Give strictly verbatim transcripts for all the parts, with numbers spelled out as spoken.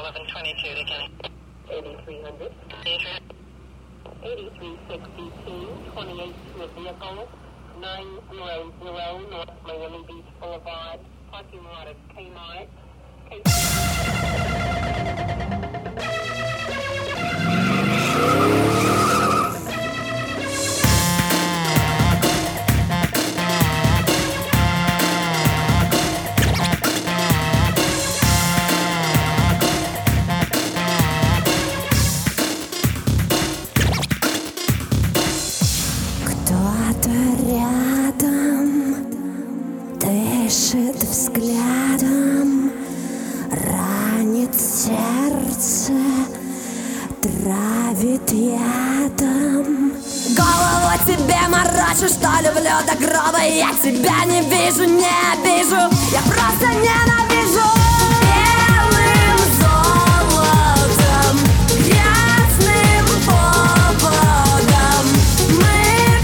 eleven twenty-two to Kenny. eighty-three hundred. eighty-three sixty-two, twenty-eight to a vehicle, nine zero zero North Miami Beach Boulevard, parking lot of Kmart. Кто-то рядом дышит взглядом, ранит сердце, травит ядом. Голову тебе морочу, что люблю до гроба. Я тебя не вижу, не обижу, я просто ненавижу. Белым золотом, грязным поводом мы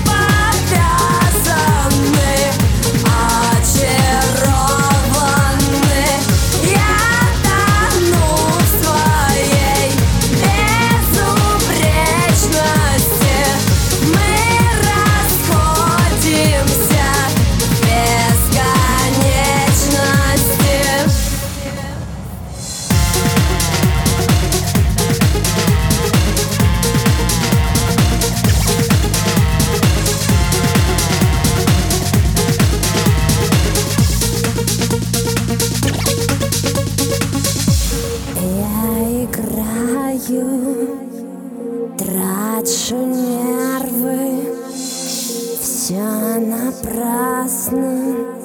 повязаны, очарованы. Я тону в своей безупречности. Мы расходимся в бесконечности. Я играю, трачу нервы, все напрасно,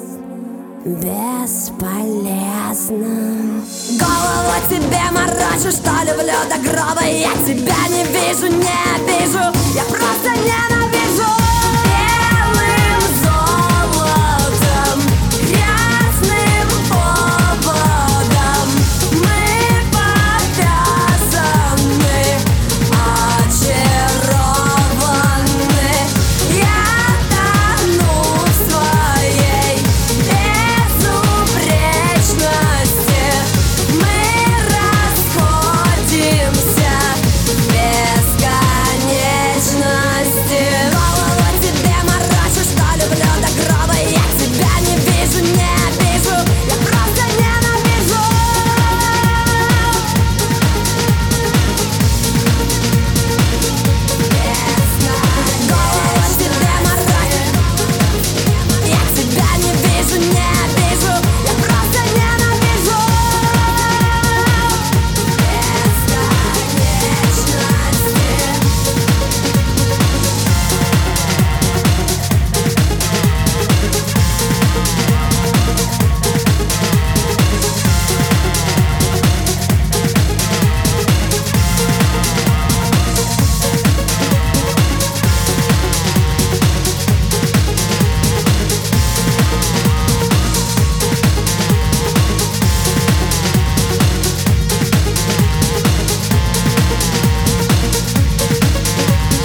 бесполезно. Голову тебе морочу, что люблю до гроба. Я тебя не вижу, не обижу, я просто ненавижу. Белым золотом, грязным поводом мы повязаны, очарованы. Я тону в своей безупречности. Мы расходимся в бесконечности. Голову тебе морочу, что люблю до гроба. Я тебя не вижу, не обижу, я просто ненавижу. Голову тебе морочу, я тебя не вижу, не обижу, я просто ненавижу.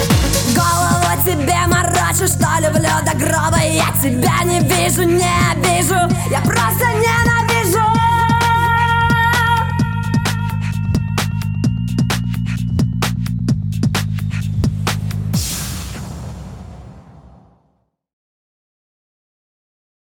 Голову тебе морочу, что люблю до гроба. Я тебя не вижу, не обижу,